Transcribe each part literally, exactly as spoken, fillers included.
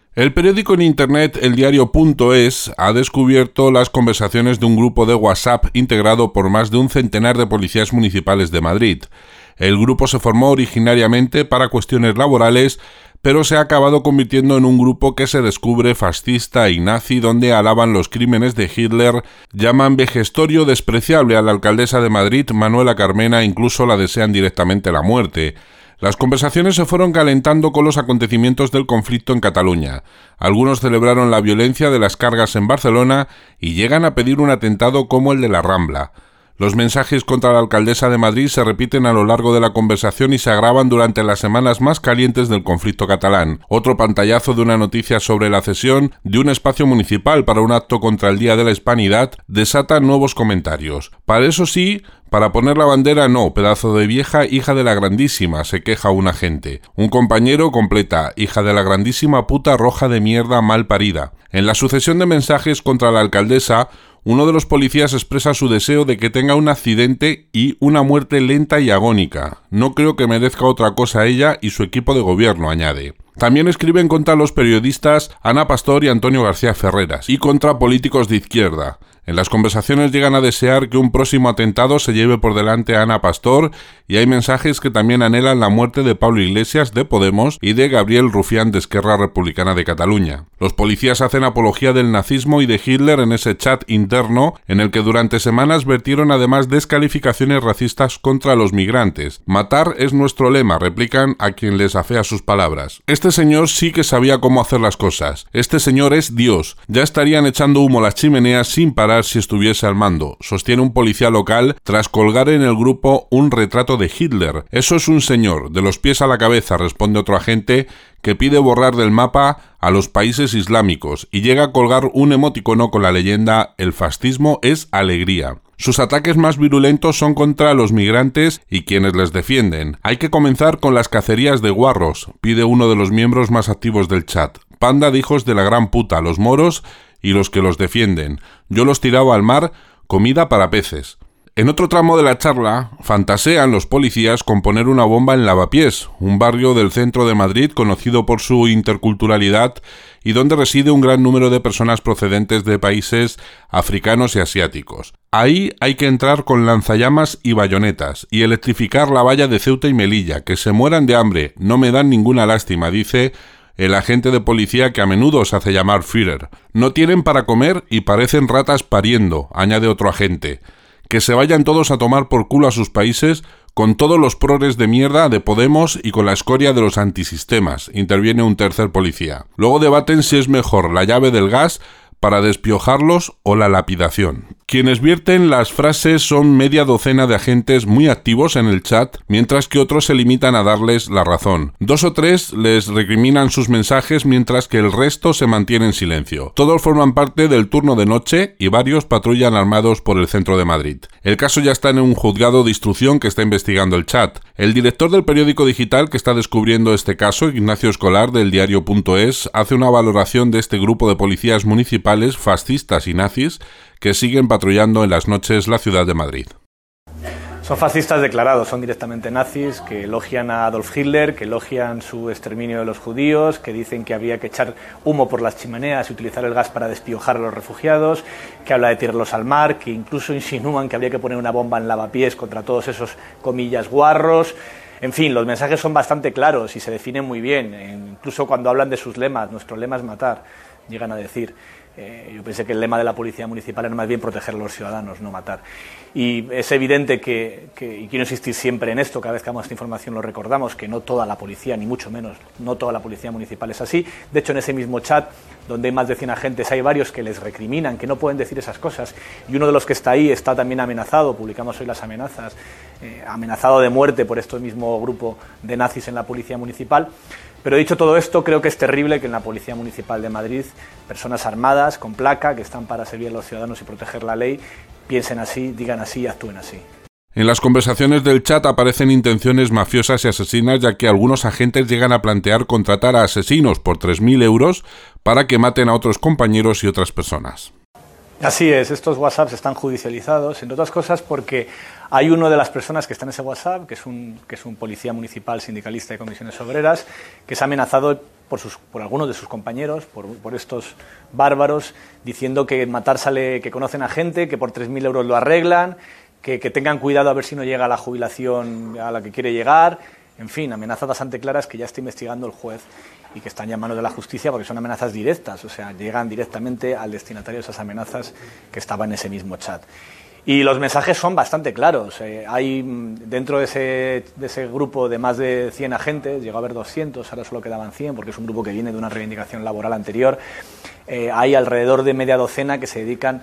El periódico en internet El Diario punto es ha descubierto las conversaciones de un grupo de WhatsApp integrado por más de un centenar de policías municipales de Madrid. El grupo se formó originariamente para cuestiones laborales, pero se ha acabado convirtiendo en un grupo que se descubre fascista y nazi, donde alaban los crímenes de Hitler, llaman vejestorio despreciable a la alcaldesa de Madrid, Manuela Carmena, e incluso la desean directamente la muerte. Las conversaciones se fueron calentando con los acontecimientos del conflicto en Cataluña. Algunos celebraron la violencia de las cargas en Barcelona y llegan a pedir un atentado como el de la Rambla. Los mensajes contra la alcaldesa de Madrid se repiten a lo largo de la conversación y se agravan durante las semanas más calientes del conflicto catalán. Otro pantallazo de una noticia sobre la cesión de un espacio municipal para un acto contra el Día de la Hispanidad desata nuevos comentarios. Para eso sí, para poner la bandera no, pedazo de vieja, hija de la grandísima, se queja un agente. Un compañero completa, hija de la grandísima puta roja de mierda mal parida. En la sucesión de mensajes contra la alcaldesa, uno de los policías expresa su deseo de que tenga un accidente y una muerte lenta y agónica. No creo que merezca otra cosa ella y su equipo de gobierno, añade. También escriben contra los periodistas Ana Pastor y Antonio García Ferreras, y contra políticos de izquierda. En las conversaciones llegan a desear que un próximo atentado se lleve por delante a Ana Pastor, y hay mensajes que también anhelan la muerte de Pablo Iglesias de Podemos y de Gabriel Rufián de Esquerra Republicana de Cataluña. Los policías hacen apología del nazismo y de Hitler en ese chat interno, en el que durante semanas vertieron además descalificaciones racistas contra los migrantes. Matar es nuestro lema, replican a quien les afea sus palabras. Este señor sí que sabía cómo hacer las cosas. Este señor es Dios. Ya estarían echando humo las chimeneas sin parar si estuviese al mando, sostiene un policía local tras colgar en el grupo un retrato de Hitler. Eso es un señor, de los pies a la cabeza, responde otro agente que pide borrar del mapa a los países islámicos y llega a colgar un emoticono con la leyenda «El fascismo es alegría». Sus ataques más virulentos son contra los migrantes y quienes les defienden. Hay que comenzar con las cacerías de guarros, pide uno de los miembros más activos del chat. Panda de hijos de la gran puta, los moros y los que los defienden. Yo los tiraba al mar, comida para peces. En otro tramo de la charla, fantasean los policías con poner una bomba en Lavapiés, un barrio del centro de Madrid conocido por su interculturalidad y donde reside un gran número de personas procedentes de países africanos y asiáticos. Ahí hay que entrar con lanzallamas y bayonetas y electrificar la valla de Ceuta y Melilla, que se mueran de hambre, no me dan ninguna lástima, dice el agente de policía que a menudo se hace llamar Führer. No tienen para comer y parecen ratas pariendo, añade otro agente. Que se vayan todos a tomar por culo a sus países con todos los progres de mierda de Podemos y con la escoria de los antisistemas, interviene un tercer policía. Luego debaten si es mejor la llave del gas para despiojarlos o la lapidación. Quienes vierten las frases son media docena de agentes muy activos en el chat, mientras que otros se limitan a darles la razón. Dos o tres les recriminan sus mensajes, mientras que el resto se mantiene en silencio. Todos forman parte del turno de noche y varios patrullan armados por el centro de Madrid. El caso ya está en un juzgado de instrucción que está investigando el chat. El director del periódico digital que está descubriendo este caso, Ignacio Escolar, del Diario punto es, hace una valoración de este grupo de policías municipales fascistas y nazis que siguen patrullando en las noches la ciudad de Madrid. Son fascistas declarados, son directamente nazis, que elogian a Adolf Hitler, que elogian su exterminio de los judíos, que dicen que habría que echar humo por las chimeneas y utilizar el gas para despiojar a los refugiados, que habla de tirarlos al mar, que incluso insinúan que habría que poner una bomba en Lavapiés contra todos esos, comillas, guarros. En fin, los mensajes son bastante claros y se definen muy bien, incluso cuando hablan de sus lemas. Nuestro lema es matar, llegan a decir. Eh, yo pensé que el lema de la policía municipal era más bien proteger a los ciudadanos, no matar. Y es evidente que, que, y quiero insistir siempre en esto, cada vez que damos esta información lo recordamos, que no toda la policía, ni mucho menos, no toda la policía municipal es así. De hecho, en ese mismo chat, donde hay más de cien agentes, hay varios que les recriminan, que no pueden decir esas cosas. Y uno de los que está ahí está también amenazado, publicamos hoy las amenazas, eh, amenazado de muerte por este mismo grupo de nazis en la policía municipal. Pero dicho todo esto, creo que es terrible que en la Policía Municipal de Madrid personas armadas, con placa, que están para servir a los ciudadanos y proteger la ley, piensen así, digan así y actúen así. En las conversaciones del chat aparecen intenciones mafiosas y asesinas, ya que algunos agentes llegan a plantear contratar a asesinos por tres mil euros para que maten a otros compañeros y otras personas. Así es, estos WhatsApps están judicializados, entre otras cosas porque hay una de las personas que está en ese WhatsApp, que es un, que es un policía municipal, sindicalista de comisiones obreras, que es amenazado por, sus, por algunos de sus compañeros, por, por estos bárbaros, diciendo que matar sale, que conocen a gente, que por tres mil euros lo arreglan, que, que tengan cuidado a ver si no llega a la jubilación a la que quiere llegar. En fin, amenazas bastante claras que ya está investigando el juez y que están ya en manos de la justicia porque son amenazas directas, o sea, llegan directamente al destinatario de esas amenazas que estaba en ese mismo chat. Y los mensajes son bastante claros. Eh, hay dentro de ese, de ese grupo de más de cien agentes, llegó a haber doscientos, ahora solo quedaban cien porque es un grupo que viene de una reivindicación laboral anterior. Eh, hay alrededor de media docena que se dedican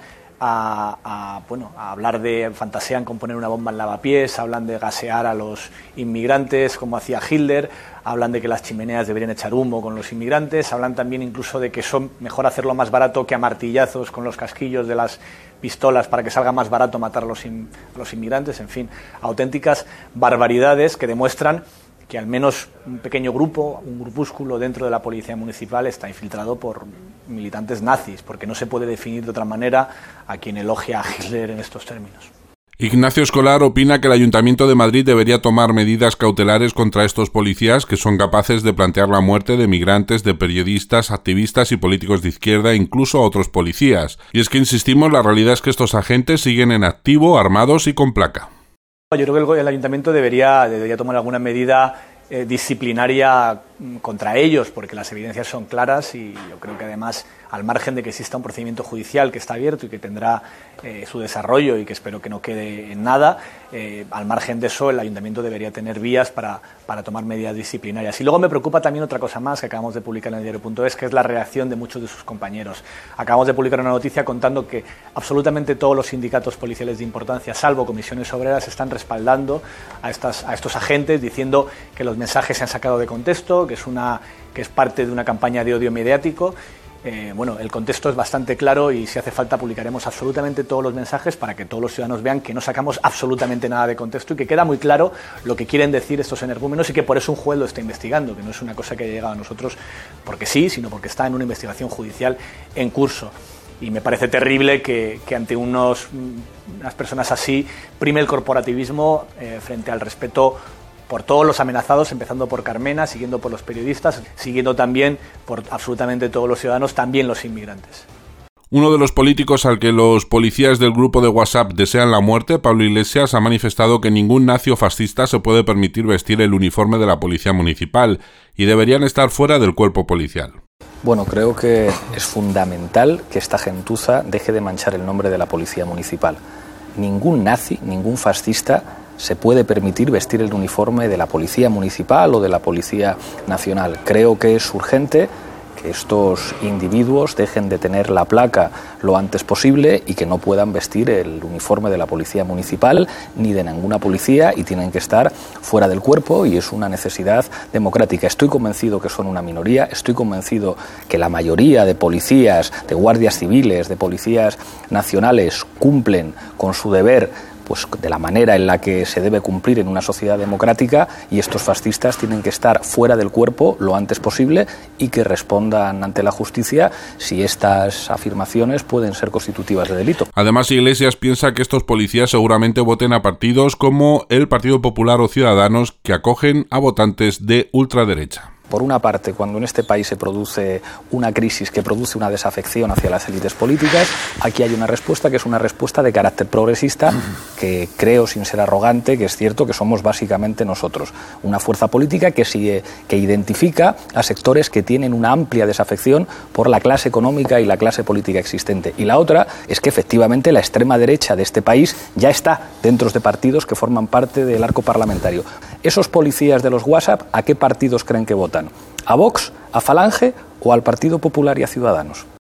a, a, bueno, a hablar de, fantasean con poner una bomba en lavapiés, hablan de gasear a los inmigrantes como hacía Hitler, hablan de que las chimeneas deberían echar humo con los inmigrantes, hablan también incluso de que son mejor hacerlo más barato que a martillazos con los casquillos de las pistolas para que salga más barato matar a los, in, a los inmigrantes, en fin, auténticas barbaridades que demuestran que al menos un pequeño grupo, un grupúsculo dentro de la policía municipal está infiltrado por militantes nazis, porque no se puede definir de otra manera a quien elogia a Hitler en estos términos. Ignacio Escolar opina que el Ayuntamiento de Madrid debería tomar medidas cautelares contra estos policías que son capaces de plantear la muerte de migrantes, de periodistas, activistas y políticos de izquierda, incluso a otros policías. Y es que, insistimos, la realidad es que estos agentes siguen en activo, armados y con placa. Yo creo que el, el Ayuntamiento debería, debería tomar alguna medida eh, disciplinaria contra ellos, porque las evidencias son claras y yo creo que además, al margen de que exista un procedimiento judicial que está abierto y que tendrá eh, su desarrollo y que espero que no quede en nada, eh, al margen de eso el Ayuntamiento debería tener vías para, para tomar medidas disciplinarias. Y luego me preocupa también otra cosa más que acabamos de publicar en el diario punto es, que es la reacción de muchos de sus compañeros. Acabamos de publicar una noticia contando que absolutamente todos los sindicatos policiales de importancia, salvo comisiones obreras, están respaldando a, estas, a estos agentes, diciendo que los mensajes se han sacado de contexto, que es, una, que es parte de una campaña de odio mediático. Eh, bueno, el contexto es bastante claro y si hace falta publicaremos absolutamente todos los mensajes para que todos los ciudadanos vean que no sacamos absolutamente nada de contexto y que queda muy claro lo que quieren decir estos energúmenos y que por eso un juez lo está investigando, que no es una cosa que haya llegado a nosotros porque sí, sino porque está en una investigación judicial en curso. Y me parece terrible que, que ante unos, unas personas así prime el corporativismo eh, frente al respeto por todos los amenazados, empezando por Carmena, siguiendo por los periodistas, siguiendo también por absolutamente todos los ciudadanos, también los inmigrantes. Uno de los políticos al que los policías del grupo de WhatsApp desean la muerte, Pablo Iglesias, ha manifestado que ningún nazi o fascista se puede permitir vestir el uniforme de la policía municipal y deberían estar fuera del cuerpo policial. Bueno, creo que es fundamental que esta gentuza deje de manchar el nombre de la policía municipal. Ningún nazi, ningún fascista se puede permitir vestir el uniforme de la policía municipal o de la policía nacional. Creo que es urgente que estos individuos dejen de tener la placa lo antes posible y que no puedan vestir el uniforme de la policía municipal ni de ninguna policía y tienen que estar fuera del cuerpo y es una necesidad democrática. Estoy convencido que son una minoría, estoy convencido que la mayoría de policías, de guardias civiles, de policías nacionales cumplen con su deber pues de la manera en la que se debe cumplir en una sociedad democrática y estos fascistas tienen que estar fuera del cuerpo lo antes posible y que respondan ante la justicia si estas afirmaciones pueden ser constitutivas de delito. Además, Iglesias piensa que estos policías seguramente voten a partidos como el Partido Popular o Ciudadanos que acogen a votantes de ultraderecha. Por una parte, cuando en este país se produce una crisis que produce una desafección hacia las élites políticas, aquí hay una respuesta que es una respuesta de carácter progresista, que creo, sin ser arrogante, que es cierto que somos básicamente nosotros. Una fuerza política que, sigue, que identifica a sectores que tienen una amplia desafección por la clase económica y la clase política existente. Y la otra es que efectivamente la extrema derecha de este país ya está dentro de partidos que forman parte del arco parlamentario. Esos policías de los WhatsApp, ¿a qué partidos creen que votan? ¿A Vox, a Falange o al Partido Popular y a Ciudadanos?